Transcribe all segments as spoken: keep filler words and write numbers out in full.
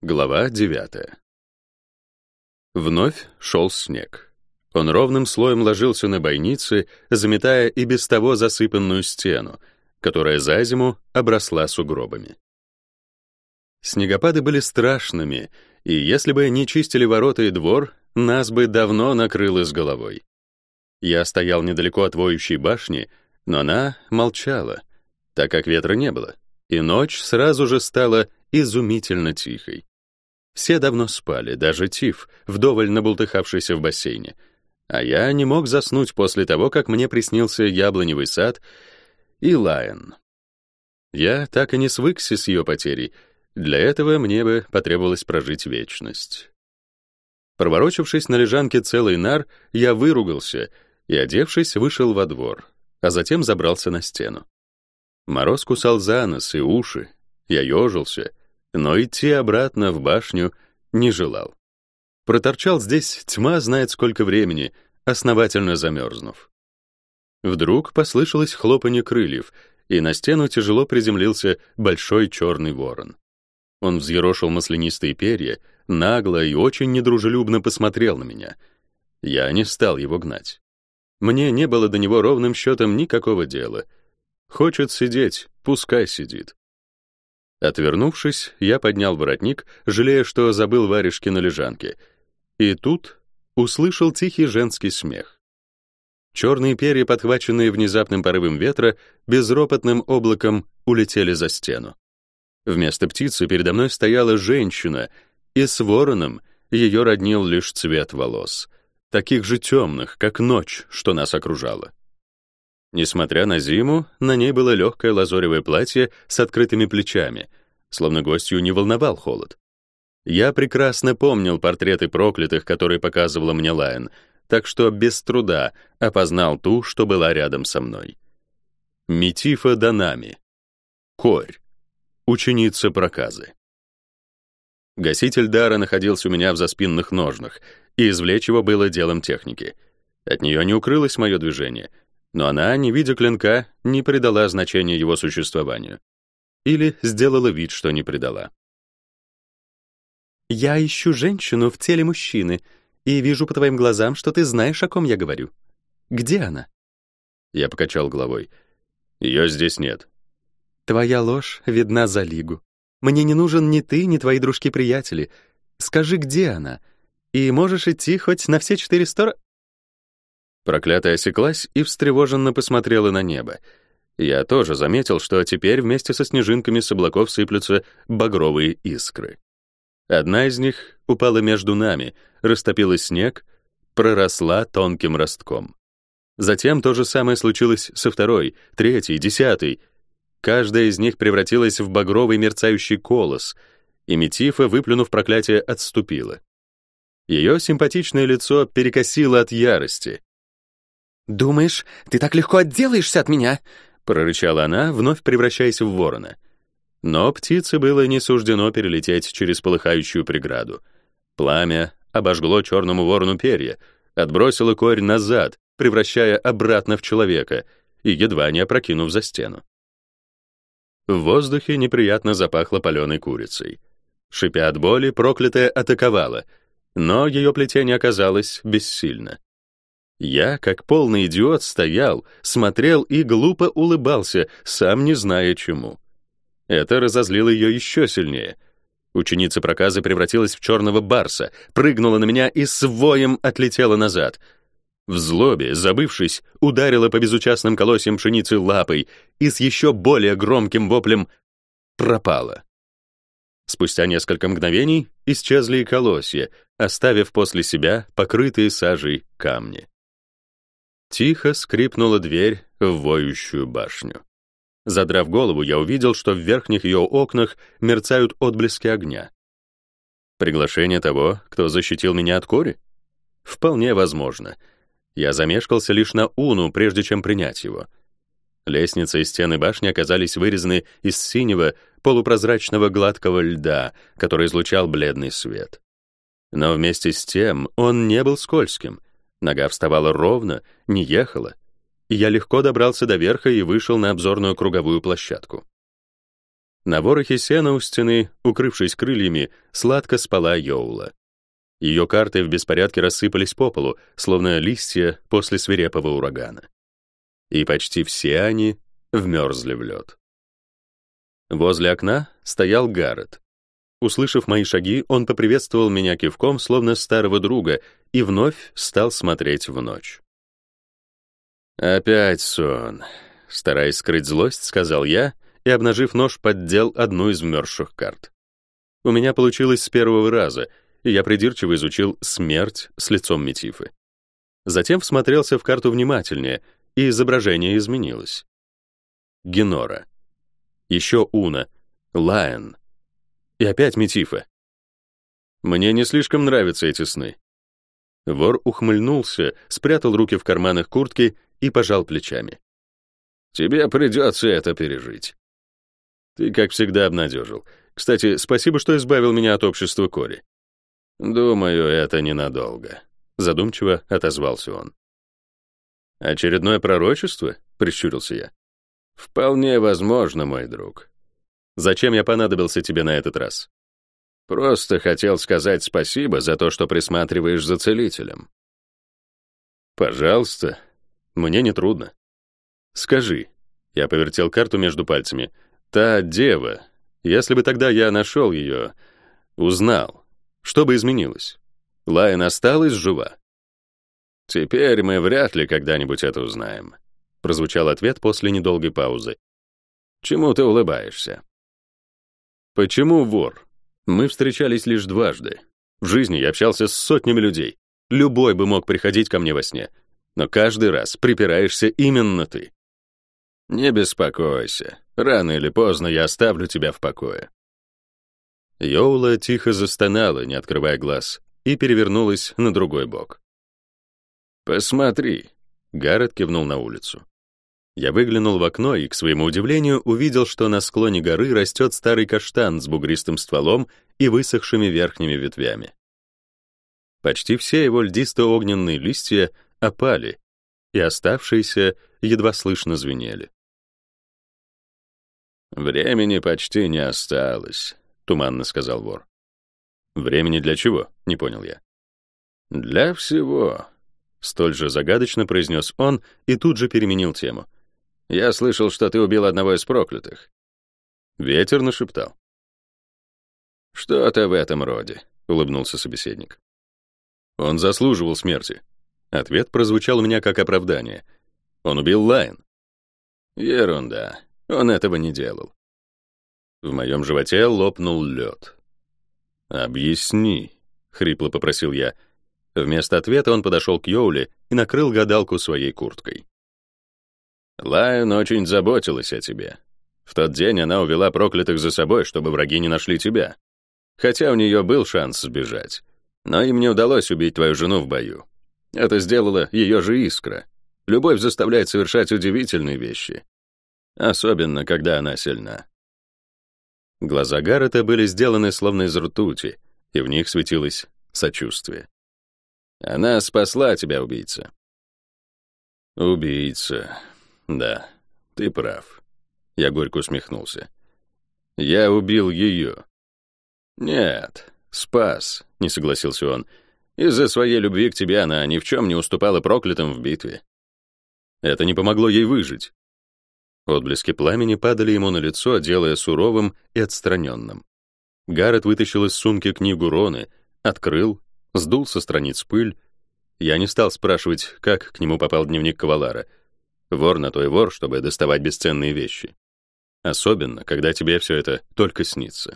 Глава девятая. Вновь шел снег. Он ровным слоем ложился на бойницы, заметая и без того засыпанную стену, которая за зиму обросла сугробами. Снегопады были страшными, и если бы не чистили ворота и двор, нас бы давно накрыло с головой. Я стоял недалеко от воющей башни, но она молчала, так как ветра не было, и ночь сразу же стала изумительно тихой. Все давно спали, даже Тиф, вдоволь набултыхавшийся в бассейне. А я не мог заснуть после того, как мне приснился яблоневый сад и Лайон. Я так и не свыкся с ее потерей. Для этого мне бы потребовалось прожить вечность. Проворочившись на лежанке целый нар, я выругался и, одевшись, вышел во двор, а затем забрался на стену. Мороз кусал за нос и уши. Я ежился, но идти обратно в башню не желал. Проторчал здесь тьма знает сколько времени, основательно замерзнув. Вдруг послышалось хлопанье крыльев, и на стену тяжело приземлился большой черный ворон. Он взъерошил маслянистые перья, нагло и очень недружелюбно посмотрел на меня. Я не стал его гнать. Мне не было до него ровным счетом никакого дела. Хочет сидеть, пускай сидит. Отвернувшись, я поднял воротник, жалея, что забыл варежки на лежанке. И тут услышал тихий женский смех. Черные перья, подхваченные внезапным порывом ветра, безропотным облаком улетели за стену. Вместо птицы передо мной стояла женщина, и с вороном ее роднил лишь цвет волос, таких же темных, как ночь, что нас окружала. Несмотря на зиму, на ней было легкое лазоревое платье с открытыми плечами, словно гостью не волновал холод. Я прекрасно помнил портреты проклятых, которые показывала мне Лайон, так что без труда опознал ту, что была рядом со мной. Метифа Данами. Корь. Ученица проказы. Гаситель дара находился у меня в заспинных ножнах, и извлечь его было делом техники. От нее не укрылось мое движение, но она, не видя клинка, не придала значения его существованию. Или сделала вид, что не придала. «Я ищу женщину в теле мужчины, и вижу по твоим глазам, что ты знаешь, о ком я говорю. Где она?» Я покачал головой. «Ее здесь нет». «Твоя ложь видна за лигу. Мне не нужен ни ты, ни твои дружки-приятели. Скажи, где она? И можешь идти хоть на все четыре стороны...» Проклятая осеклась и встревоженно посмотрела на небо. Я тоже заметил, что теперь вместе со снежинками с облаков сыплются багровые искры. Одна из них упала между нами, растопила снег, проросла тонким ростком. Затем то же самое случилось со второй, третьей, десятой. Каждая из них превратилась в багровый мерцающий колос, и Метифа, выплюнув проклятие, отступила. Ее симпатичное лицо перекосило от ярости. «Думаешь, ты так легко отделаешься от меня?» — прорычала она, вновь превращаясь в ворона. Но птице было не суждено перелететь через полыхающую преграду. Пламя обожгло черному ворону перья, отбросило корь назад, превращая обратно в человека, и едва не опрокинув за стену. В воздухе неприятно запахло паленой курицей. Шипя от боли, проклятая атаковала, но ее плетение оказалось бессильно. Я, как полный идиот, стоял, смотрел и глупо улыбался, сам не зная чему. Это разозлило ее еще сильнее. Ученица проказы превратилась в черного барса, прыгнула на меня и с воем отлетела назад. В злобе, забывшись, ударила по безучастным колосьям пшеницы лапой и с еще более громким воплем пропала. Спустя несколько мгновений исчезли и колосья, оставив после себя покрытые сажей камни. Тихо скрипнула дверь в воющую башню. Задрав голову, я увидел, что в верхних ее окнах мерцают отблески огня. Приглашение того, кто защитил меня от кори? Вполне возможно. Я замешкался лишь на уну, прежде чем принять его. Лестница и стены башни оказались вырезаны из синего, полупрозрачного гладкого льда, который излучал бледный свет. Но вместе с тем он не был скользким. Нога вставала ровно, не ехала. И я легко добрался до верха и вышел на обзорную круговую площадку. На ворохе сена у стены, укрывшись крыльями, сладко спала Йоула. Ее карты в беспорядке рассыпались по полу, словно листья после свирепого урагана. И почти все они вмерзли в лед. Возле окна стоял Гаррет. Услышав мои шаги, он поприветствовал меня кивком, словно старого друга, и вновь стал смотреть в ночь. «Опять сон», — стараясь скрыть злость, сказал я, и, обнажив нож, поддел одну из вмерзших карт. У меня получилось с первого раза, и я придирчиво изучил смерть с лицом Метифы. Затем всмотрелся в карту внимательнее, и изображение изменилось. Генора. Еще Уна. Лайон. И опять Метифа. Мне не слишком нравятся эти сны. Вор ухмыльнулся, спрятал руки в карманах куртки и пожал плечами. «Тебе придется это пережить». «Ты, как всегда, обнадежил. Кстати, спасибо, что избавил меня от общества Кори». «Думаю, это ненадолго», — задумчиво отозвался он. «Очередное пророчество?» — прищурился я. «Вполне возможно, мой друг. Зачем я понадобился тебе на этот раз?» «Просто хотел сказать спасибо за то, что присматриваешь за целителем». «Пожалуйста, мне не трудно. Скажи», — я повертел карту между пальцами, «та дева, если бы тогда я нашел ее, узнал, что бы изменилось? Лайон осталась жива?» «Теперь мы вряд ли когда-нибудь это узнаем», — прозвучал ответ после недолгой паузы. «Чему ты улыбаешься?» «Почему вор? Мы встречались лишь дважды. В жизни я общался с сотнями людей. Любой бы мог приходить ко мне во сне, но каждый раз припираешься именно ты». «Не беспокойся. Рано или поздно я оставлю тебя в покое». Йоула тихо застонала, не открывая глаз, и перевернулась на другой бок. «Посмотри», — Гаррет кивнул на улицу. Я выглянул в окно и, к своему удивлению, увидел, что на склоне горы растет старый каштан с бугристым стволом и высохшими верхними ветвями. Почти все его льдисто-огненные листья опали, и оставшиеся едва слышно звенели. «Времени почти не осталось», — туманно сказал вор. «Времени для чего?» — не понял я. «Для всего», — столь же загадочно произнес он и тут же переменил тему. «Я слышал, что ты убил одного из проклятых». Ветер нашептал. «Что-то в этом роде», — улыбнулся собеседник. «Он заслуживал смерти». Ответ прозвучал у меня как оправдание. «Он убил Лайон». «Ерунда. Он этого не делал». В моем животе лопнул лед. «Объясни», — хрипло попросил я. Вместо ответа он подошел к Йоуле и накрыл гадалку своей курткой. «Лайон очень заботилась о тебе. В тот день она увела проклятых за собой, чтобы враги не нашли тебя. Хотя у нее был шанс сбежать. Но им не удалось убить твою жену в бою. Это сделала ее же искра. Любовь заставляет совершать удивительные вещи. Особенно, когда она сильна». Глаза Гаррета были сделаны словно из ртути, и в них светилось сочувствие. «Она спасла тебя, убийца». «Убийца. Да, ты прав». Я горько усмехнулся. «Я убил ее». «Нет, спас», — не согласился он. «Из-за своей любви к тебе она ни в чем не уступала проклятым в битве». Это не помогло ей выжить. Отблески пламени падали ему на лицо, делая суровым и отстраненным. Гаррет вытащил из сумки книгу Роны, открыл, сдул со страниц пыль. Я не стал спрашивать, как к нему попал дневник Кавалара. Вор на то и вор, чтобы доставать бесценные вещи. Особенно, когда тебе все это только снится.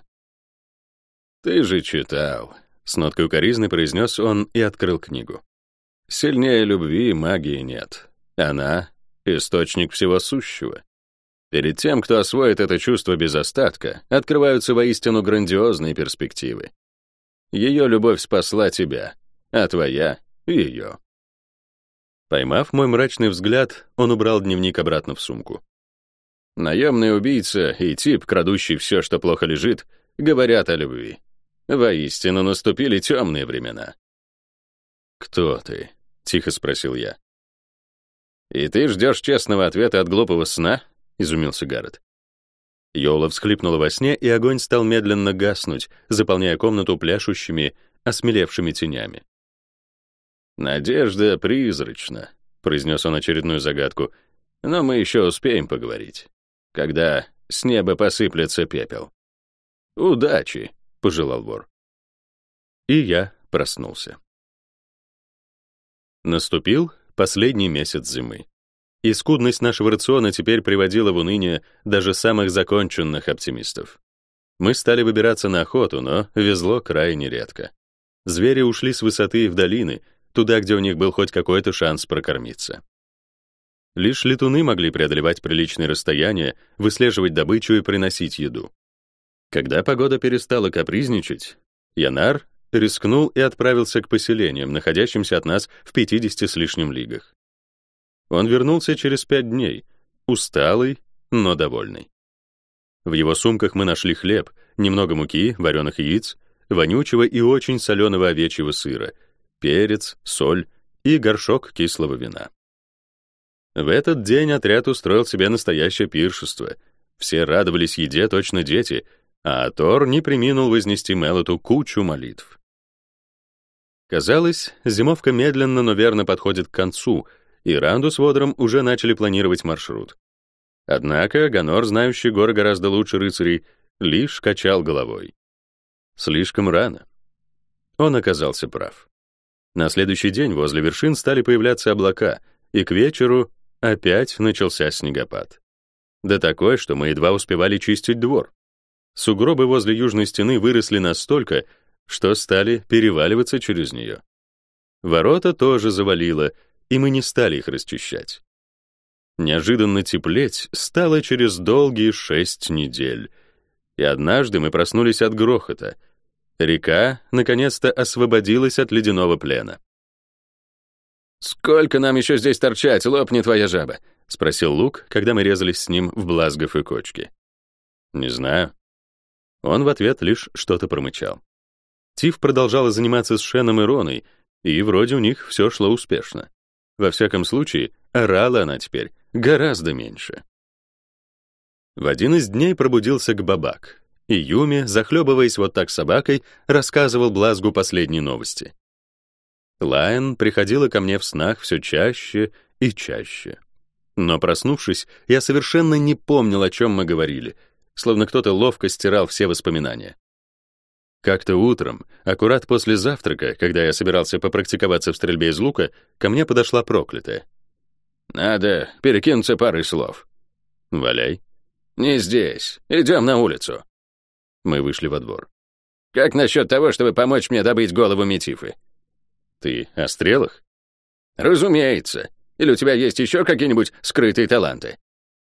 «Ты же читал», — с ноткой укоризны произнес он и открыл книгу. «Сильнее любви магии нет. Она — источник всего сущего. Перед тем, кто освоит это чувство без остатка, открываются воистину грандиозные перспективы. Ее любовь спасла тебя, а твоя — ее». Поймав мой мрачный взгляд, он убрал дневник обратно в сумку. Наемный убийца и тип, крадущий все, что плохо лежит, говорят о любви. Воистину наступили темные времена. «Кто ты?» — тихо спросил я. «И ты ждешь честного ответа от глупого сна?» — изумился Гаррет. Йола всхлипнула во сне, и огонь стал медленно гаснуть, заполняя комнату пляшущими, осмелевшими тенями. «Надежда призрачна», — произнес он очередную загадку, «но мы еще успеем поговорить, когда с неба посыплется пепел». «Удачи», — пожелал вор. И я проснулся. Наступил последний месяц зимы. И скудность нашего рациона теперь приводила в уныние даже самых законченных оптимистов. Мы стали выбираться на охоту, но везло крайне редко. Звери ушли с высоты в долины, туда, где у них был хоть какой-то шанс прокормиться. Лишь летуны могли преодолевать приличные расстояния, выслеживать добычу и приносить еду. Когда погода перестала капризничать, Янар рискнул и отправился к поселениям, находящимся от нас в пятидесяти с лишним лигах. Он вернулся через пять дней, усталый, но довольный. В его сумках мы нашли хлеб, немного муки, вареных яиц, вонючего и очень соленого овечьего сыра, перец, соль и горшок кислого вина. В этот день отряд устроил себе настоящее пиршество. Все радовались еде, точно дети, а Тор не преминул вознести Мелоту кучу молитв. Казалось, зимовка медленно, но верно подходит к концу, и Ранду с Водором уже начали планировать маршрут. Однако Ганор, знающий горы гораздо лучше рыцарей, лишь качал головой. Слишком рано. Он оказался прав. На следующий день возле вершин стали появляться облака, и к вечеру опять начался снегопад. Да такой, что мы едва успевали чистить двор. Сугробы возле южной стены выросли настолько, что стали переваливаться через нее. Ворота тоже завалило, и мы не стали их расчищать. Неожиданно теплеть стало через долгие шесть недель, и однажды мы проснулись от грохота. Река наконец-то освободилась от ледяного плена. «Сколько нам еще здесь торчать, лопни твоя жаба?» — спросил Лук, когда мы резались с ним в Блазгов и кочки. «Не знаю». Он в ответ лишь что-то промычал. Тиф продолжала заниматься с Шеном и Роной, и вроде у них все шло успешно. Во всяком случае, орала она теперь гораздо меньше. В один из дней пробудился Гбабак, и Юми, захлебываясь вот так собакой, рассказывал Блазгу последние новости. Лайон приходила ко мне в снах все чаще и чаще. Но, проснувшись, я совершенно не помнил, о чем мы говорили, словно кто-то ловко стирал все воспоминания. Как-то утром, аккурат после завтрака, когда я собирался попрактиковаться в стрельбе из лука, ко мне подошла проклятая. «Надо перекинуться парой слов». «Валяй». «Не здесь. Идем на улицу». Мы вышли во двор. «Как насчет того, чтобы помочь мне добыть голову Метифы?» «Ты о стрелах?» «Разумеется. Или у тебя есть еще какие-нибудь скрытые таланты?»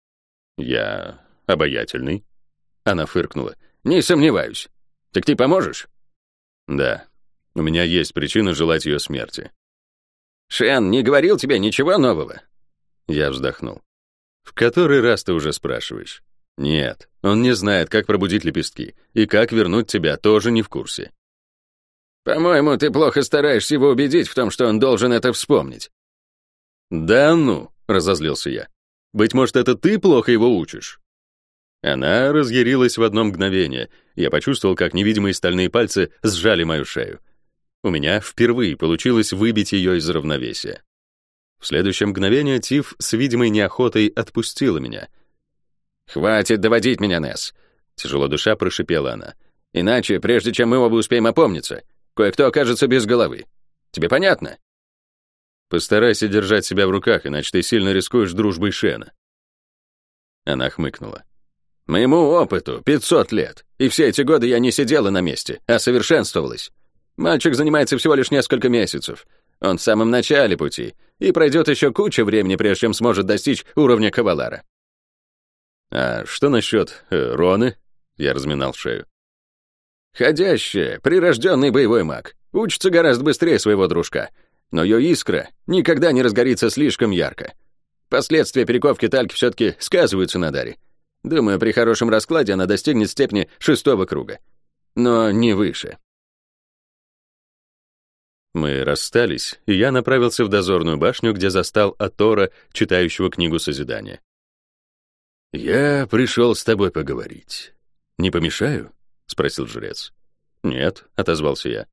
«Я обаятельный». Она фыркнула. «Не сомневаюсь. Так ты поможешь?» «Да. У меня есть причина желать ее смерти». «Шен не говорил тебе ничего нового?» Я вздохнул. «В который раз ты уже спрашиваешь?» «Нет, он не знает, как пробудить лепестки, и как вернуть тебя, тоже не в курсе». «По-моему, ты плохо стараешься его убедить в том, что он должен это вспомнить». «Да ну», — разозлился я. «Быть может, это ты плохо его учишь?» Она разъярилась в одно мгновение. Я почувствовал, как невидимые стальные пальцы сжали мою шею. У меня впервые получилось выбить ее из равновесия. В следующее мгновение Тиф с видимой неохотой отпустила меня. «Хватит доводить меня, Несс», — тяжело душа прошипела она. «Иначе, прежде чем мы оба успеем опомниться, кое-кто окажется без головы. Тебе понятно?» «Постарайся держать себя в руках, иначе ты сильно рискуешь дружбой Шена». Она хмыкнула. «Моему опыту пятьсот лет, и все эти годы я не сидела на месте, а совершенствовалась. Мальчик занимается всего лишь несколько месяцев. Он в самом начале пути, и пройдет еще куча времени, прежде чем сможет достичь уровня кавалара». «А что насчет э, Роны?» Я разминал шею. «Ходящая, прирожденный боевой маг. Учится гораздо быстрее своего дружка. Но ее искра никогда не разгорится слишком ярко. Последствия перековки тальки все-таки сказываются на даре. Думаю, при хорошем раскладе она достигнет степени шестого круга. Но не выше». Мы расстались, и я направился в дозорную башню, где застал Атора, читающего книгу Созидания. «Я пришел с тобой поговорить. Не помешаю?» — спросил жрец. «Нет», — отозвался я.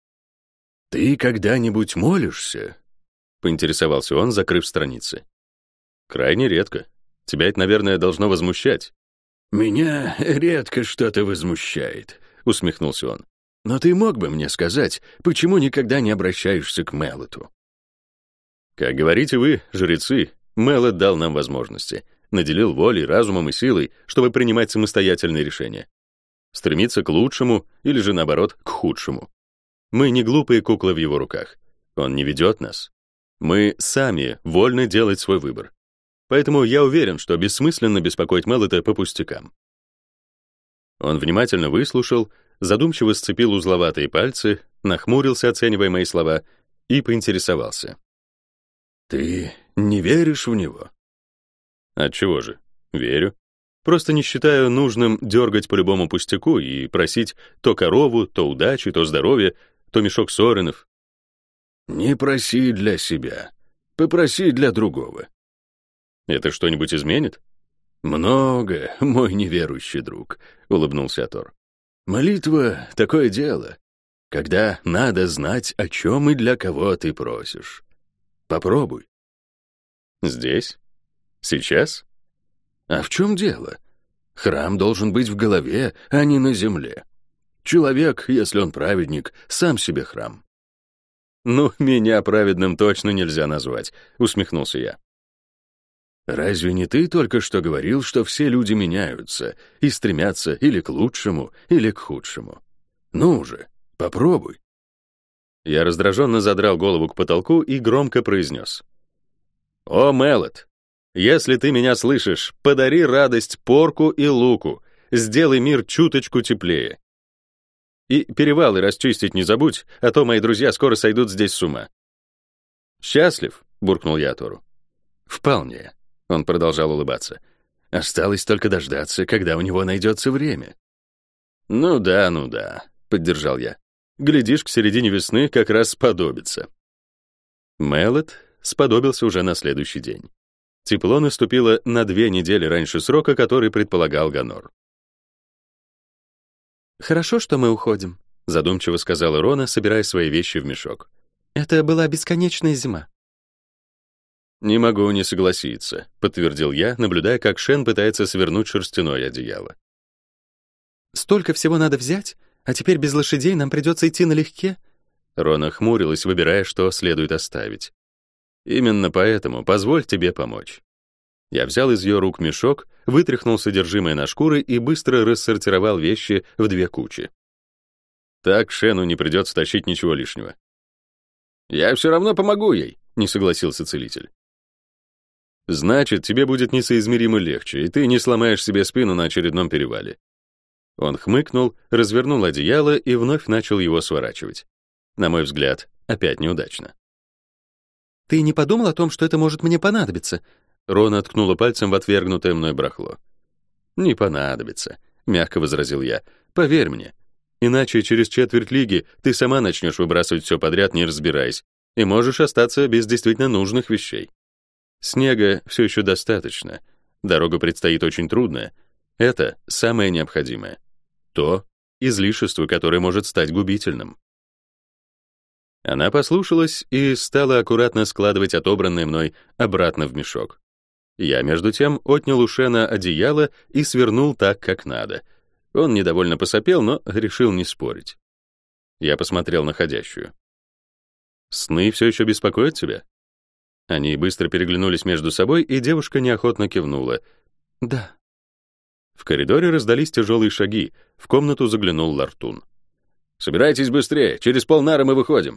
«Ты когда-нибудь молишься?» — поинтересовался он, закрыв страницы. «Крайне редко. Тебя это, наверное, должно возмущать». «Меня редко что-то возмущает», — усмехнулся он. «Но ты мог бы мне сказать, почему никогда не обращаешься к Мелоту?» «Как говорите вы, жрецы, Мелот дал нам возможности, наделил волей, разумом и силой, чтобы принимать самостоятельные решения. Стремиться к лучшему или же, наоборот, к худшему. Мы не глупые куклы в его руках. Он не ведет нас. Мы сами вольны делать свой выбор. Поэтому я уверен, что бессмысленно беспокоить Мелота по пустякам». Он внимательно выслушал, задумчиво сцепил узловатые пальцы, нахмурился, оценивая мои слова, и поинтересовался. «Ты не веришь в него?» «Отчего же? Верю. Просто не считаю нужным дергать по любому пустяку и просить то корову, то удачи, то здоровья, то мешок соренов». «Не проси для себя. Попроси для другого». «Это что-нибудь изменит?» «Много, мой неверующий друг», — улыбнулся Атор. «Молитва — такое дело, когда надо знать, о чем и для кого ты просишь. Попробуй». «Здесь? Сейчас?» «А в чем дело? Храм должен быть в голове, а не на земле. Человек, если он праведник, сам себе храм». «Ну, меня праведным точно нельзя назвать», — усмехнулся я. «Разве не ты только что говорил, что все люди меняются и стремятся или к лучшему, или к худшему? Ну же, попробуй». Я раздраженно задрал голову к потолку и громко произнес. «О, Мелот, если ты меня слышишь, подари радость порку и луку, сделай мир чуточку теплее. И перевалы расчистить не забудь, а то мои друзья скоро сойдут здесь с ума». «Счастлив?» — буркнул я Атору. «Вполне». Он продолжал улыбаться. «Осталось только дождаться, когда у него найдется время». «Ну да, ну да», — поддержал я. «Глядишь, к середине весны как раз сподобится». Мелот сподобился уже на следующий день. Тепло наступило на две недели раньше срока, который предполагал Ганор. «Хорошо, что мы уходим», — задумчиво сказала Рона, собирая свои вещи в мешок. «Это была бесконечная зима». «Не могу не согласиться», — подтвердил я, наблюдая, как Шен пытается свернуть шерстяное одеяло. «Столько всего надо взять, а теперь без лошадей нам придется идти налегке». Рона хмурилась, выбирая, что следует оставить. «Именно поэтому позволь тебе помочь». Я взял из ее рук мешок, вытряхнул содержимое на шкуры и быстро рассортировал вещи в две кучи. Так Шену не придется тащить ничего лишнего. «Я все равно помогу ей», — не согласился целитель. «Значит, тебе будет несоизмеримо легче, и ты не сломаешь себе спину на очередном перевале». Он хмыкнул, развернул одеяло и вновь начал его сворачивать. На мой взгляд, опять неудачно. «Ты не подумал о том, что это может мне понадобиться?» Рона ткнула пальцем в отвергнутое мной барахло. «Не понадобится», — мягко возразил я. «Поверь мне. Иначе через четверть лиги ты сама начнешь выбрасывать все подряд, не разбираясь, и можешь остаться без действительно нужных вещей. Снега все еще достаточно. Дорога предстоит очень трудная. Это самое необходимое. То излишество, которое может стать губительным». Она послушалась и стала аккуратно складывать отобранное мной обратно в мешок. Я, между тем, отнял у Шена одеяло и свернул так, как надо. Он недовольно посопел, но решил не спорить. Я посмотрел на ходящую. «Сны все еще беспокоят тебя?» Они быстро переглянулись между собой, и девушка неохотно кивнула. «Да». В коридоре раздались тяжелые шаги. В комнату заглянул Лартун. «Собирайтесь быстрее, через полнары мы выходим».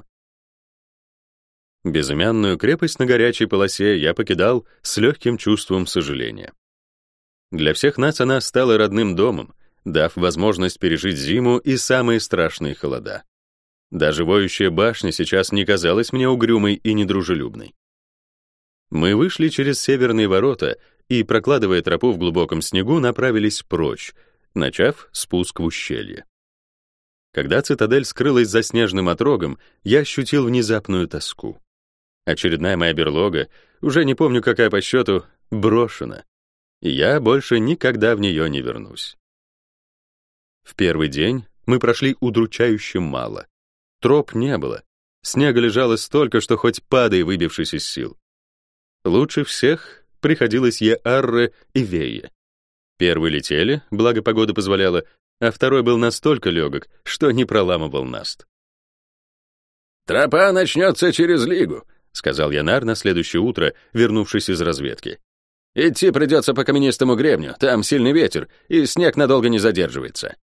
Безымянную крепость на горячей полосе я покидал с легким чувством сожаления. Для всех нас она стала родным домом, дав возможность пережить зиму и самые страшные холода. Даже воющая башня сейчас не казалась мне угрюмой и недружелюбной. Мы вышли через северные ворота и, прокладывая тропу в глубоком снегу, направились прочь, начав спуск в ущелье. Когда цитадель скрылась за снежным отрогом, я ощутил внезапную тоску. Очередная моя берлога, уже не помню, какая по счету, брошена. Я больше никогда в нее не вернусь. В первый день мы прошли удручающе мало. Троп не было. Снега лежало столько, что хоть падай, выбившись из сил. Лучше всех приходилось Еарре и Вее. Первый летели, благо погода позволяла, а второй был настолько легок, что не проламывал наст. «Тропа начнется через лигу», — сказал Янар на следующее утро, вернувшись из разведки. «Идти придется по каменистому гребню, там сильный ветер, и снег надолго не задерживается».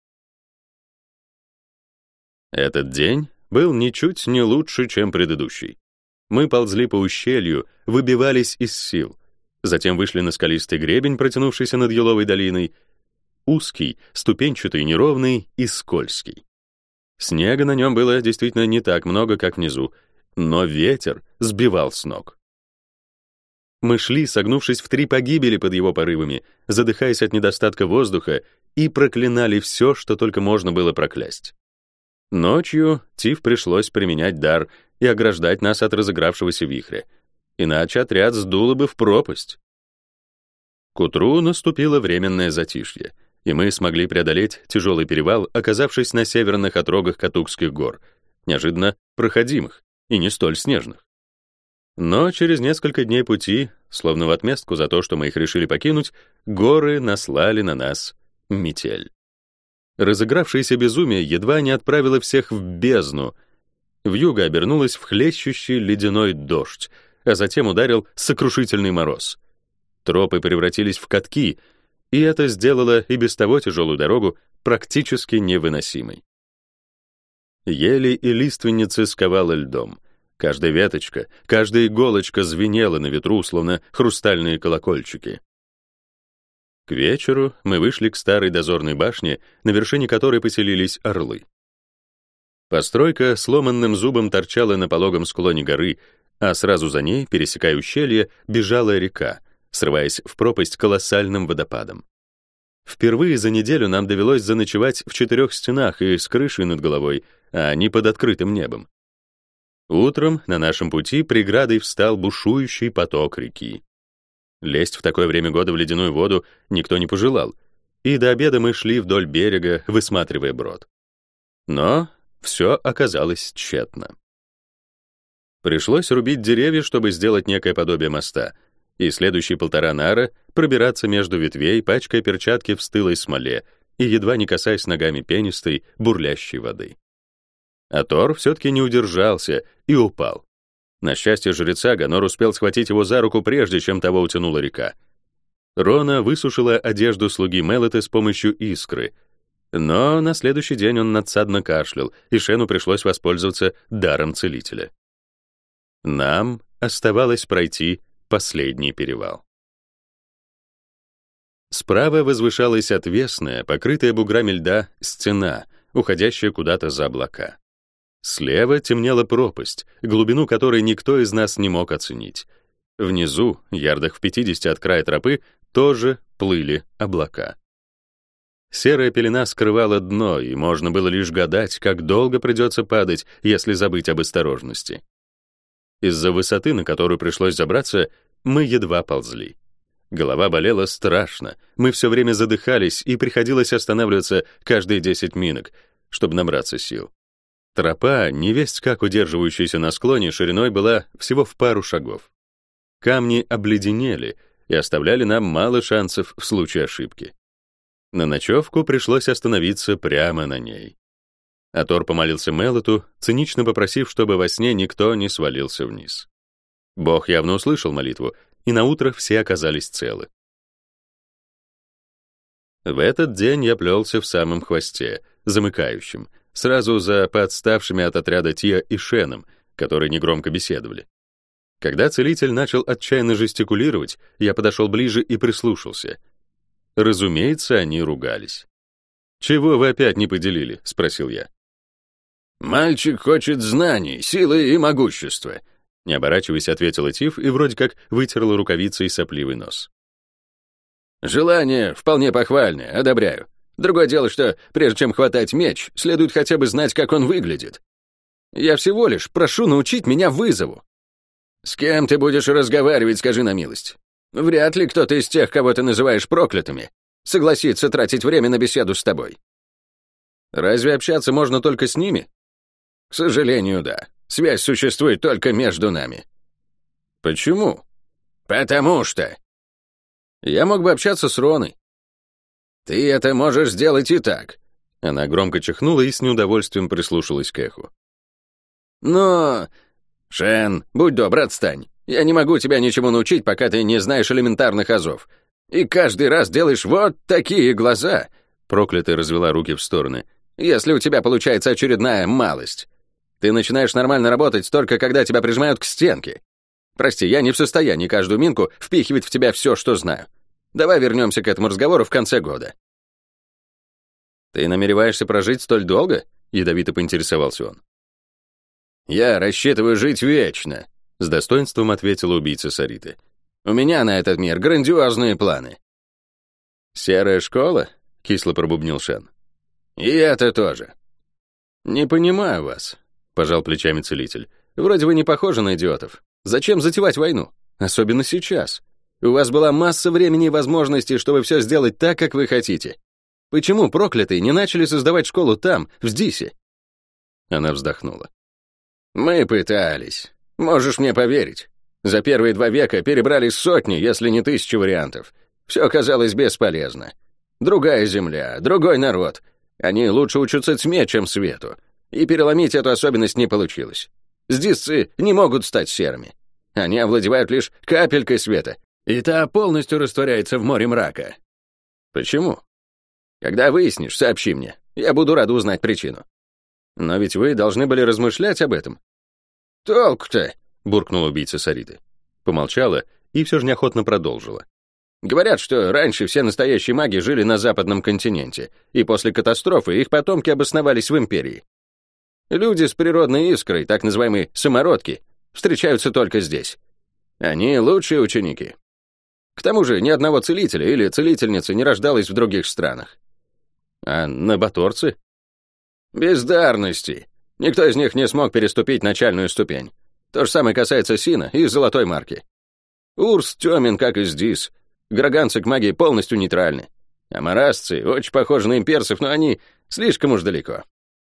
Этот день был ничуть не лучше, чем предыдущий. Мы ползли по ущелью, выбивались из сил. Затем вышли на скалистый гребень, протянувшийся над Еловой долиной. Узкий, ступенчатый, неровный и скользкий. Снега на нем было действительно не так много, как внизу, но ветер сбивал с ног. Мы шли, согнувшись в три погибели под его порывами, задыхаясь от недостатка воздуха, и проклинали все, что только можно было проклясть. Ночью Тиф пришлось применять дар и ограждать нас от разыгравшегося вихря, иначе отряд сдуло бы в пропасть. К утру наступило временное затишье, и мы смогли преодолеть тяжелый перевал, оказавшись на северных отрогах Катукских гор, неожиданно проходимых и не столь снежных. Но через несколько дней пути, словно в отместку за то, что мы их решили покинуть, горы наслали на нас метель. Разыгравшееся безумие едва не отправило всех в бездну. Вьюга обернулась в хлещущий ледяной дождь, а затем ударил сокрушительный мороз. Тропы превратились в катки, и это сделало и без того тяжелую дорогу практически невыносимой. Ели и лиственницы сковало льдом. Каждая веточка, каждая иголочка звенела на ветру, словно хрустальные колокольчики. К вечеру мы вышли к старой дозорной башне, на вершине которой поселились орлы. Постройка сломанным зубом торчала на пологом склоне горы, а сразу за ней, пересекая ущелье, бежала река, срываясь в пропасть колоссальным водопадом. Впервые за неделю нам довелось заночевать в четырех стенах и с крышей над головой, а не под открытым небом. Утром на нашем пути преградой встал бушующий поток реки. Лезть в такое время года в ледяную воду никто не пожелал, и до обеда мы шли вдоль берега, высматривая брод. Но все оказалось тщетно. Пришлось рубить деревья, чтобы сделать некое подобие моста, и следующие полтора нара пробираться между ветвей, пачкая перчатки в стылой смоле и едва не касаясь ногами пенистой, бурлящей воды. А Тор все-таки не удержался и упал. На счастье жреца, Ганор успел схватить его за руку, прежде чем того утянула река. Рона высушила одежду слуги Мелоты с помощью искры, но на следующий день он надсадно кашлял, и Шену пришлось воспользоваться даром целителя. Нам оставалось пройти последний перевал. Справа возвышалась отвесная, покрытая буграми льда, стена, уходящая куда-то за облака. Слева темнела пропасть, глубину которой никто из нас не мог оценить. Внизу, ярдах в пятидесяти от края тропы, тоже плыли облака. Серая пелена скрывала дно, и можно было лишь гадать, как долго придется падать, если забыть об осторожности. Из-за высоты, на которую пришлось забраться, мы едва ползли. Голова болела страшно, мы все время задыхались, и приходилось останавливаться каждые десять минок, чтобы набраться сил. Тропа, невесть как удерживающаяся на склоне, шириной была всего в пару шагов. Камни обледенели и оставляли нам мало шансов в случае ошибки. На ночевку пришлось остановиться прямо на ней. Атор помолился Мелоту, цинично попросив, чтобы во сне никто не свалился вниз. Бог явно услышал молитву, и наутро все оказались целы. В этот день я плелся в самом хвосте, замыкающим, сразу за подставшими от отряда Тия и Шеном, которые негромко беседовали. Когда целитель начал отчаянно жестикулировать, я подошел ближе и прислушался. Разумеется, они ругались. «Чего вы опять не поделили?» — спросил я. «Мальчик хочет знаний, силы и могущества», — не оборачиваясь, ответила Тиф и вроде как вытерла рукавицей сопливый нос. «Желание вполне похвальное, одобряю. Другое дело, что, прежде чем хватать меч, следует хотя бы знать, как он выглядит. Я всего лишь прошу научить меня вызову». «С кем ты будешь разговаривать, скажи на милость? Вряд ли кто-то из тех, кого ты называешь проклятыми, согласится тратить время на беседу с тобой. Разве общаться можно только с ними? К сожалению, да. Связь существует только между нами. Почему? Потому что... Я мог бы общаться с Роной. Ты это можешь сделать и так. Она громко чихнула и с неудовольствием прислушалась к эху. Но... Шен, будь добр, отстань. Я не могу тебя ничему научить, пока ты не знаешь элементарных азов. И каждый раз делаешь вот такие глаза. Проклятая развела руки в стороны. Если у тебя получается очередная малость. Ты начинаешь нормально работать только когда тебя прижимают к стенке. Прости, я не в состоянии каждую минку впихивать в тебя все, что знаю. Давай вернемся к этому разговору в конце года. Ты намереваешься прожить столь долго? Ядовито поинтересовался он. Я рассчитываю жить вечно, с достоинством ответила убийца Сариты. У меня на этот мир грандиозные планы. Серая школа? Кисло пробубнил Шен. И это тоже. Не понимаю вас, пожал плечами целитель. Вроде вы не похожи на идиотов. Зачем затевать войну? Особенно сейчас. У вас была масса времени и возможностей, чтобы все сделать так, как вы хотите. Почему проклятые не начали создавать школу там, в Сдисе? Она вздохнула. Мы пытались. Можешь мне поверить. За первые два века перебрали сотни, если не тысячи вариантов. Все оказалось бесполезно. Другая земля, другой народ. Они лучше учатся тьме, чем свету. И переломить эту особенность не получилось. Сдисцы не могут стать серыми. Они овладевают лишь капелькой света, и та полностью растворяется в море мрака. Почему? Когда выяснишь, сообщи мне. Я буду рад узнать причину. Но ведь вы должны были размышлять об этом. Толк-то, буркнула убийца Сариты. Помолчала и все же неохотно продолжила. Говорят, что раньше все настоящие маги жили на западном континенте, и после катастрофы их потомки обосновались в империи. Люди с природной искрой, так называемые самородки, встречаются только здесь. Они лучшие ученики. К тому же ни одного целителя или целительницы не рождалось в других странах. А набаторцы? Бездарности. Никто из них не смог переступить начальную ступень. То же самое касается Сина и Золотой Марки. Урс темен, как и Сдис. Граганцы к магии полностью нейтральны. А марасцы очень похожи на имперцев, но они слишком уж далеко.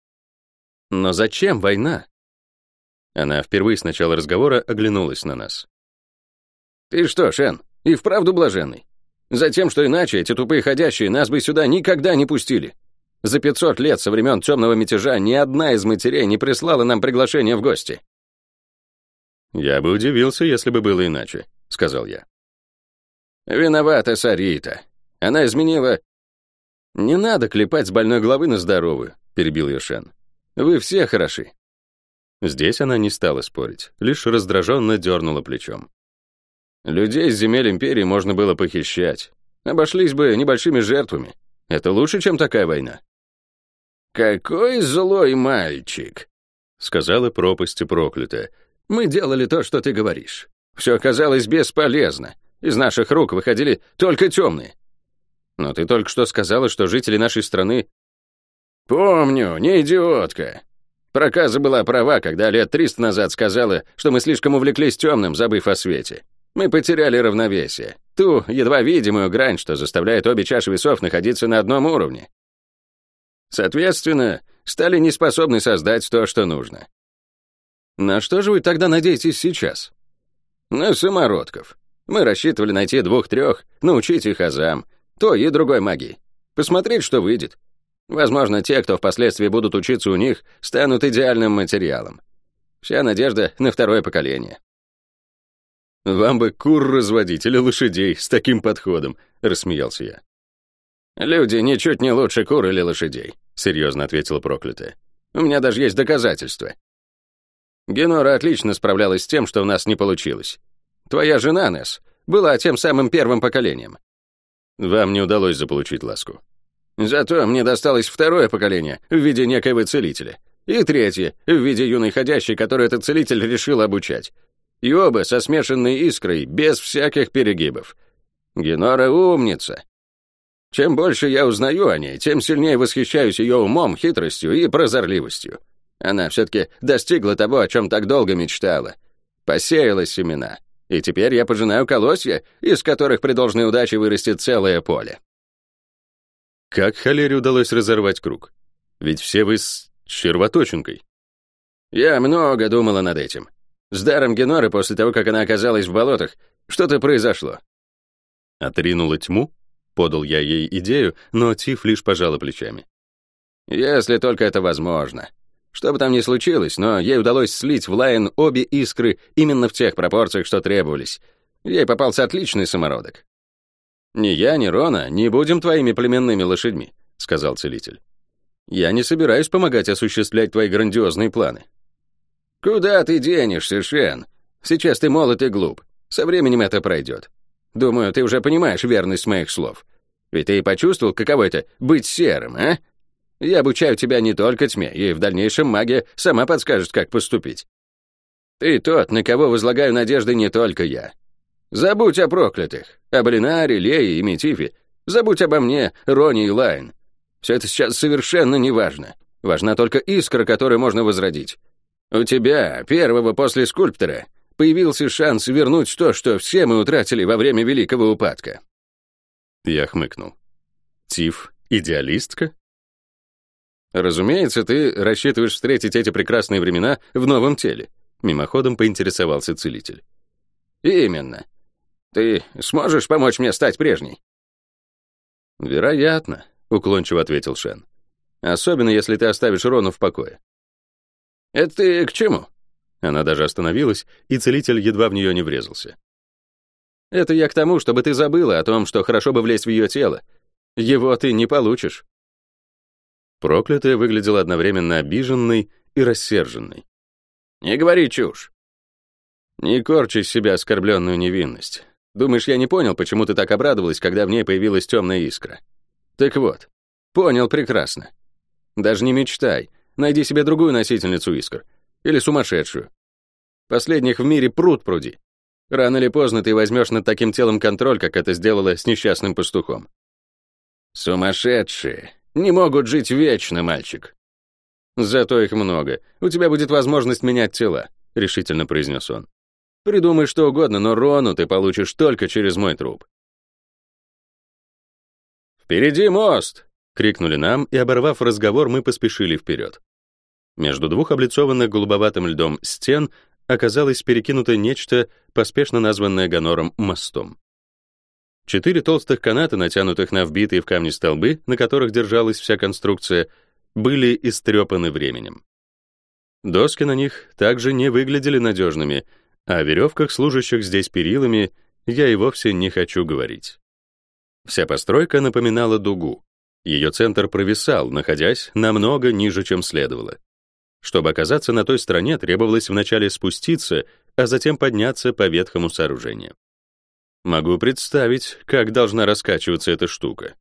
Но зачем война? Она впервые с начала разговора оглянулась на нас. Ты что, Шен, и вправду блаженный? Затем, что иначе эти тупые ходящие нас бы сюда никогда не пустили. За пятьсот лет со времен темного мятежа ни одна из матерей не прислала нам приглашение в гости. Я бы удивился, если бы было иначе, сказал я. Виновата Сарита. Она изменила... Не надо клепать с больной головы на здоровую, перебил ее Шен. Вы все хороши. Здесь она не стала спорить, лишь раздраженно дернула плечом. Людей с земель империи можно было похищать. Обошлись бы небольшими жертвами. Это лучше, чем такая война. «Какой злой мальчик», — сказала пропасть проклятая. «Мы делали то, что ты говоришь. Все оказалось бесполезно. Из наших рук выходили только темные». «Но ты только что сказала, что жители нашей страны...» «Помню, не идиотка. Проказа была права, когда лет триста назад сказала, что мы слишком увлеклись темным, забыв о свете. Мы потеряли равновесие, ту едва видимую грань, что заставляет обе чаши весов находиться на одном уровне. Соответственно, стали неспособны создать то, что нужно». «На что же вы тогда надеетесь сейчас?» «На самородков. Мы рассчитывали найти двух-трех, научить их азам, той и другой магии. Посмотреть, что выйдет. Возможно, те, кто впоследствии будут учиться у них, станут идеальным материалом. Вся надежда на второе поколение». «Вам бы кур разводить или лошадей с таким подходом», — рассмеялся я. «Люди ничуть не лучше кур или лошадей», — серьезно ответила проклятая. «У меня даже есть доказательства. Генора отлично справлялась с тем, что у нас не получилось. Твоя жена, Несс, была тем самым первым поколением». «Вам не удалось заполучить ласку». «Зато мне досталось второе поколение в виде некоего целителя. И третье в виде юной ходящей, которую этот целитель решил обучать. И оба со смешанной искрой, без всяких перегибов. Генора умница. Чем больше я узнаю о ней, тем сильнее восхищаюсь ее умом, хитростью и прозорливостью. Она все-таки достигла того, о чем так долго мечтала. Посеяла семена. И теперь я пожинаю колосья, из которых при должной удаче вырастет целое поле. Как холере удалось разорвать круг? Ведь все вы с червоточинкой. Я много думала над этим. С даром Геноры после того, как она оказалась в болотах, что-то произошло. Отринула тьму? Подал я ей идею, но Тиф лишь пожала плечами. Если только это возможно. Что бы там ни случилось, но ей удалось слить в Лайн обе искры именно в тех пропорциях, что требовались. Ей попался отличный самородок. «Ни я, ни Рона не будем твоими племенными лошадьми», — сказал целитель. «Я не собираюсь помогать осуществлять твои грандиозные планы». «Куда ты денешься, Шен? Сейчас ты молод и глуп. Со временем это пройдет. Думаю, ты уже понимаешь верность моих слов. Ведь ты и почувствовал, каково это — быть серым, а? Я обучаю тебя не только тьме, и в дальнейшем магия сама подскажет, как поступить. Ты тот, на кого возлагаю надежды не только я. Забудь о проклятых, об Элинаре, Лее и Метифе. Забудь обо мне, Роне и Лайн. Все это сейчас совершенно не важно. Важна только искра, которую можно возродить. У тебя, первого после скульптора, появился шанс вернуть то, что все мы утратили во время Великого Упадка». Я хмыкнул. «Тиф — идеалистка?» «Разумеется, ты рассчитываешь встретить эти прекрасные времена в новом теле», — мимоходом поинтересовался целитель. «Именно. Ты сможешь помочь мне стать прежней?» «Вероятно», — уклончиво ответил Шен. «Особенно, если ты оставишь Рону в покое». «Это ты к чему?» Она даже остановилась, и целитель едва в нее не врезался. «Это я к тому, чтобы ты забыла о том, что хорошо бы влезть в ее тело. Его ты не получишь». Проклятая выглядела одновременно обиженной и рассерженной. «Не говори чушь». «Не корчи из себя оскорбленную невинность. Думаешь, я не понял, почему ты так обрадовалась, когда в ней появилась темная искра? Так вот, понял прекрасно. Даже не мечтай, найди себе другую носительницу искр. Или сумасшедшую. Последних в мире пруд пруди. Рано или поздно ты возьмешь над таким телом контроль, как это сделала с несчастным пастухом». «Сумасшедшие не могут жить вечно, мальчик». «Зато их много. У тебя будет возможность менять тела», — решительно произнес он. «Придумай что угодно, но Рону ты получишь только через мой труп». «Впереди мост!» — крикнули нам, и, оборвав разговор, мы поспешили вперед. Между двух облицованных голубоватым льдом стен оказалось перекинуто нечто, поспешно названное Ганором мостом. Четыре толстых каната, натянутых на вбитые в камни столбы, на которых держалась вся конструкция, были истрепаны временем. Доски на них также не выглядели надежными, а о веревках, служащих здесь перилами, я и вовсе не хочу говорить. Вся постройка напоминала дугу. Ее центр провисал, находясь намного ниже, чем следовало. Чтобы оказаться на той стороне, требовалось вначале спуститься, а затем подняться по ветхому сооружению. Могу представить, как должна раскачиваться эта штука.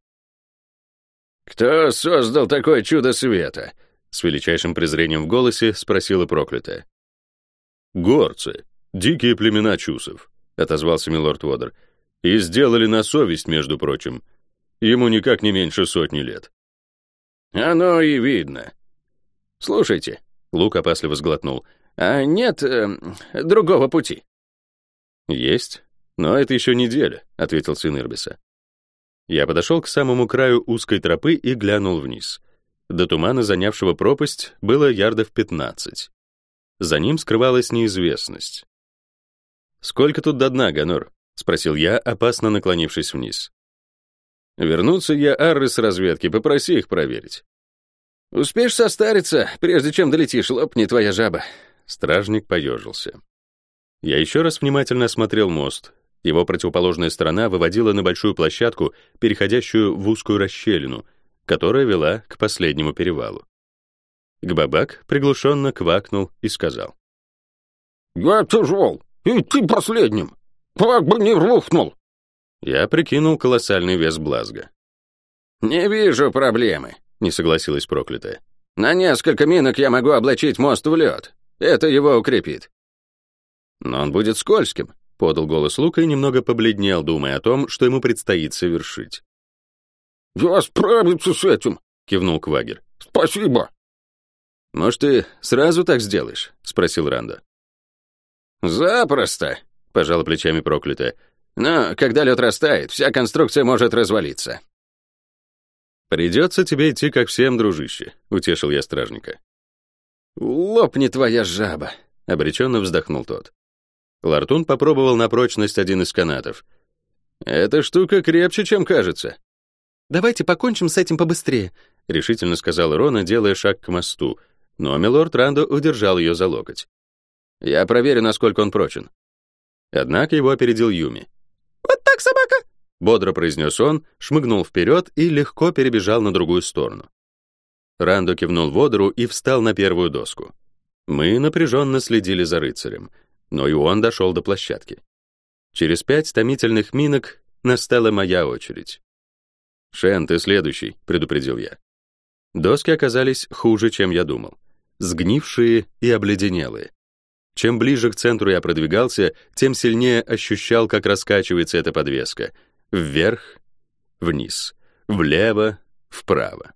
«Кто создал такое чудо света?» — с величайшим презрением в голосе спросила проклятая. «Горцы, дикие племена чусов», — отозвался милорд Водер, «и сделали на совесть, между прочим. Ему никак не меньше сотни лет». «Оно и видно. Слушайте», — Лук опасливо сглотнул, «а нет э, другого пути?» «Есть. «Но это еще неделя», — ответил сын Ирбиса. Я подошел к самому краю узкой тропы и глянул вниз. До тумана, занявшего пропасть, было ярдов пятнадцать. За ним скрывалась неизвестность. «Сколько тут до дна, Ганор?» — спросил я, опасно наклонившись вниз. «Вернутся я Арры с разведки, попроси их проверить». «Успеешь состариться, прежде чем долетишь, лопни твоя жаба». Стражник поежился. Я еще раз внимательно осмотрел мост. Его противоположная сторона выводила на большую площадку, переходящую в узкую расщелину, которая вела к последнему перевалу. Гбабак приглушенно квакнул и сказал: «Я тяжел, идти последним, как бы не рухнул». Я прикинул колоссальный вес Блазга. «Не вижу проблемы», — не согласилась проклятая. На несколько минок я могу облачить мост в лед. Это его укрепит. Но он будет скользким, подал голос Лука и немного побледнел, думая о том, что ему предстоит совершить. «Я справлюсь с этим», — кивнул Квагер. «Спасибо». «Может, ты сразу так сделаешь?» — спросил Ранда. «Запросто», — пожала плечами проклятая. «Но когда лед растает, вся конструкция может развалиться». «Придется тебе идти как всем, дружище», — утешил я стражника. «Лопни твоя жаба», — обреченно вздохнул тот. Лартун попробовал на прочность один из канатов. «Эта штука крепче, чем кажется». «Давайте покончим с этим побыстрее», — решительно сказала Рона, делая шаг к мосту, но милорд Рандо удержал ее за локоть. «Я проверю, насколько он прочен». Однако его опередил Юми. «Вот так, собака!» — бодро произнес он, шмыгнул вперед и легко перебежал на другую сторону. Рандо кивнул Водору и встал на первую доску. Мы напряженно следили за рыцарем, но и он дошел до площадки. Через пять томительных минок настала моя очередь. «Шен, ты следующий», — предупредил я. Доски оказались хуже, чем я думал. Сгнившие и обледенелые. Чем ближе к центру я продвигался, тем сильнее ощущал, как раскачивается эта подвеска. Вверх, вниз, влево, вправо.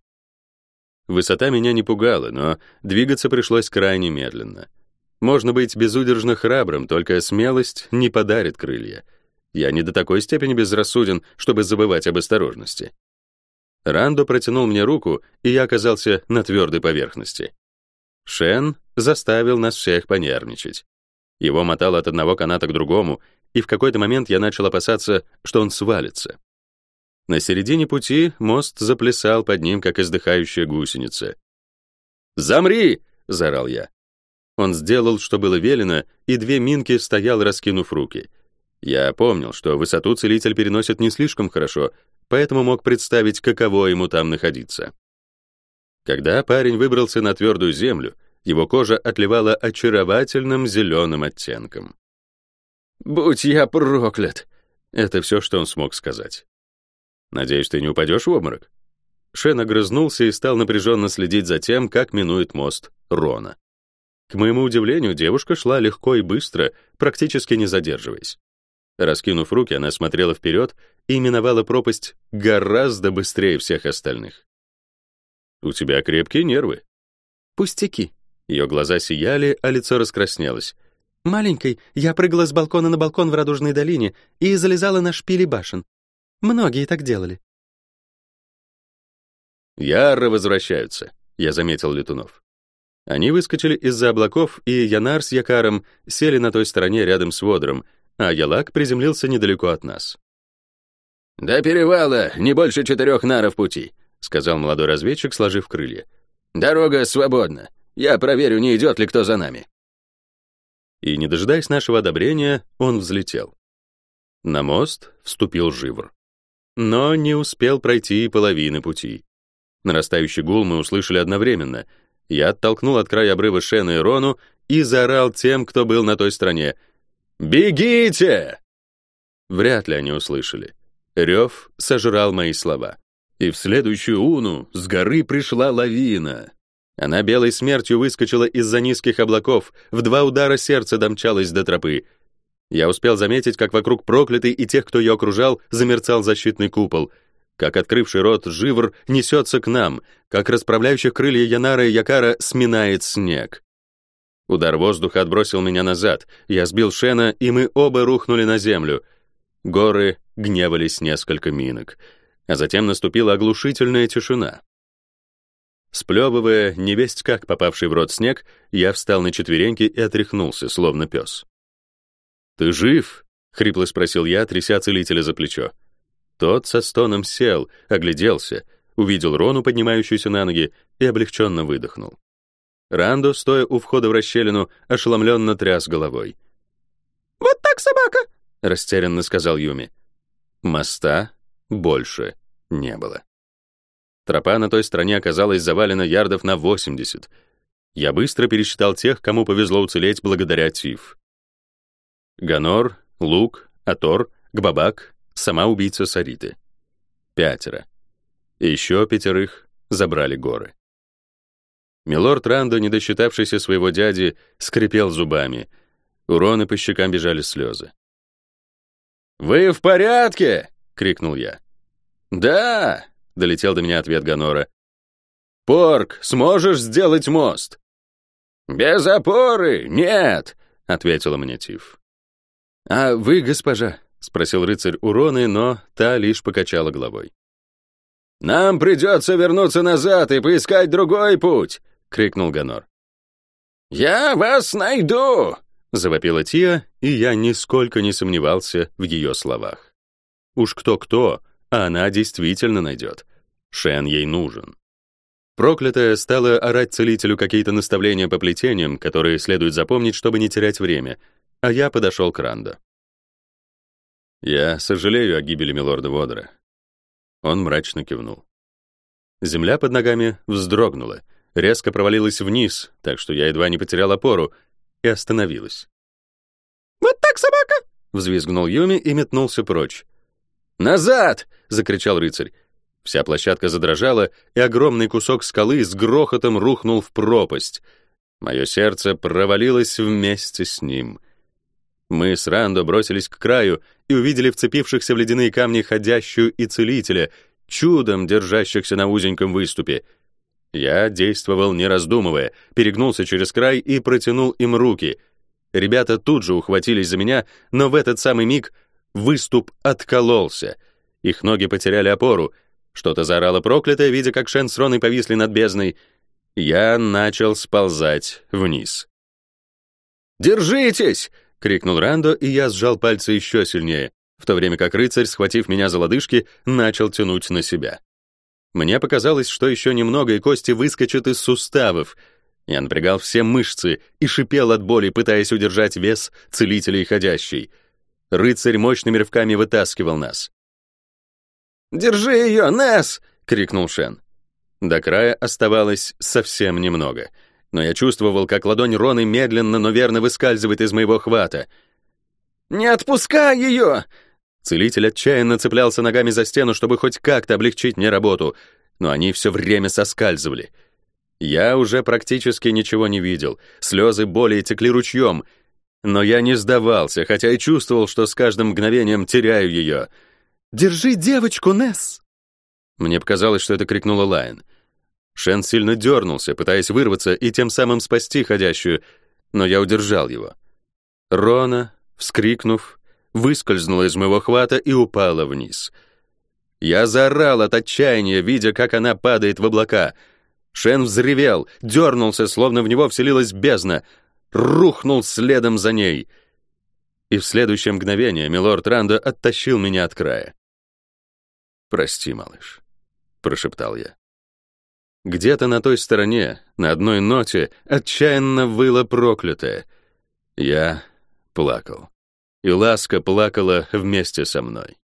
Высота меня не пугала, но двигаться пришлось крайне медленно. Можно быть безудержно храбрым, только смелость не подарит крылья. Я не до такой степени безрассуден, чтобы забывать об осторожности. Рандо протянул мне руку, и я оказался на твердой поверхности. Шен заставил нас всех понервничать. Его мотало от одного каната к другому, и в какой-то момент я начал опасаться, что он свалится. На середине пути мост заплясал под ним, как издыхающая гусеница. «Замри!» — заорал я. Он сделал, что было велено, и две минки стоял, раскинув руки. Я помнил, что высоту целитель переносит не слишком хорошо, поэтому мог представить, каково ему там находиться. Когда парень выбрался на твердую землю, его кожа отливала очаровательным зеленым оттенком. «Будь я проклят!» — это все, что он смог сказать. «Надеюсь, ты не упадешь в обморок?» Шен огрызнулся и стал напряженно следить за тем, как минует мост Рона. К моему удивлению, девушка шла легко и быстро, практически не задерживаясь. Раскинув руки, она смотрела вперед и миновала пропасть гораздо быстрее всех остальных. «У тебя крепкие нервы». «Пустяки». Ее глаза сияли, а лицо раскраснелось. «Маленькой я прыгала с балкона на балкон в Радужной долине и залезала на шпили башен. Многие так делали». «Ярро возвращаются», — я заметил летунов. Они выскочили из-за облаков, и Янар с Якаром сели на той стороне рядом с Водором, а Ялак приземлился недалеко от нас. «До перевала не больше четырех наров пути», — сказал молодой разведчик, сложив крылья. «Дорога свободна. Я проверю, не идет ли кто за нами». И, не дожидаясь нашего одобрения, он взлетел. На мост вступил Живр. Но не успел пройти и половины пути. Нарастающий гул мы услышали одновременно. Я оттолкнул от края обрыва Шена и Рону и заорал тем, кто был на той стороне. «Бегите!» Вряд ли они услышали. Рев сожрал мои слова. И в следующую уну с горы пришла лавина. Она белой смертью выскочила из-за низких облаков, в два удара сердца домчалась до тропы. Я успел заметить, как вокруг проклятой и тех, кто ее окружал, замерцал защитный купол, как открывший рот Живр несется к нам, как расправляющих крылья Янара и Якара сминает снег. Удар воздуха отбросил меня назад, я сбил Шена, и мы оба рухнули на землю. Горы гневались несколько минок, а затем наступила оглушительная тишина. Сплевывая невесть как попавший в рот снег, я встал на четвереньки и отряхнулся, словно пес. «Ты жив?» — хрипло спросил я, тряся целителя за плечо. Тот со стоном сел, огляделся, увидел Рону, поднимающуюся на ноги, и облегченно выдохнул. Рандо, стоя у входа в расщелину, ошеломленно тряс головой. «Вот так, собака!» — растерянно сказал Юми. Моста больше не было. Тропа на той стороне оказалась завалена ярдов на восемьдесят. Я быстро пересчитал тех, кому повезло уцелеть благодаря Тиф. Ганор, Лук, Атор, Гбабак, сама убийца Сариты. Пятеро. Еще пятерых забрали горы. Милорд Рандо, не досчитавшийся своего дяди, скрипел зубами. У Роны по щекам бежали слезы. «Вы в порядке?» — крикнул я. «Да!» — долетел до меня ответ Ганора. «Порк, сможешь сделать мост?» «Без опоры, нет!» — ответила мне Тиф. «А вы, госпожа?» — спросил рыцарь у Роны, но та лишь покачала головой. «Нам придется вернуться назад и поискать другой путь!» — крикнул Ганор. «Я вас найду!» — завопила Тия, и я нисколько не сомневался в ее словах. Уж кто-кто, а она действительно найдет. Шен ей нужен. Проклятая стала орать целителю какие-то наставления по плетениям, которые следует запомнить, чтобы не терять время, а я подошел к Рандо. «Я сожалею о гибели милорда Водора». Он мрачно кивнул. Земля под ногами вздрогнула, резко провалилась вниз, так что я едва не потерял опору, и остановилась. «Вот так, собака!» — взвизгнул Юми и метнулся прочь. «Назад!» — закричал рыцарь. Вся площадка задрожала, и огромный кусок скалы с грохотом рухнул в пропасть. Мое сердце провалилось вместе с ним. Мы с Рандо бросились к краю и увидели вцепившихся в ледяные камни ходящую и целителя, чудом держащихся на узеньком выступе. Я действовал не раздумывая, перегнулся через край и протянул им руки. Ребята тут же ухватились за меня, но в этот самый миг выступ откололся. Их ноги потеряли опору. Что-то заорало проклятое, видя, как Шен с Роной повисли над бездной. Я начал сползать вниз. «Держитесь!» — крикнул Рандо, и я сжал пальцы еще сильнее, в то время как рыцарь, схватив меня за лодыжки, начал тянуть на себя. Мне показалось, что еще немного, и кости выскочат из суставов. Я напрягал все мышцы и шипел от боли, пытаясь удержать вес целителей ходящей. Рыцарь мощными рывками вытаскивал нас. «Держи ее, Несс!» — крикнул Шен. До края оставалось совсем немного, но я чувствовал, как ладонь Роны медленно, но верно выскальзывает из моего хвата. «Не отпускай ее!» Целитель отчаянно цеплялся ногами за стену, чтобы хоть как-то облегчить мне работу, но они все время соскальзывали. Я уже практически ничего не видел, слезы боли текли ручьем, но я не сдавался, хотя и чувствовал, что с каждым мгновением теряю ее. «Держи девочку, Несс!» Мне показалось, что это крикнула Лайон. Шен сильно дернулся, пытаясь вырваться и тем самым спасти ходящую, но я удержал его. Рона, вскрикнув, выскользнула из моего хвата и упала вниз. Я заорал от отчаяния, видя, как она падает в облака. Шен взревел, дернулся, словно в него вселилась бездна, рухнул следом за ней. И в следующее мгновение милорд Рандо оттащил меня от края. «Прости, малыш», — прошептал я. Где-то на той стороне, на одной ноте, отчаянно выла проклятая. Я плакал. И ласка плакала вместе со мной.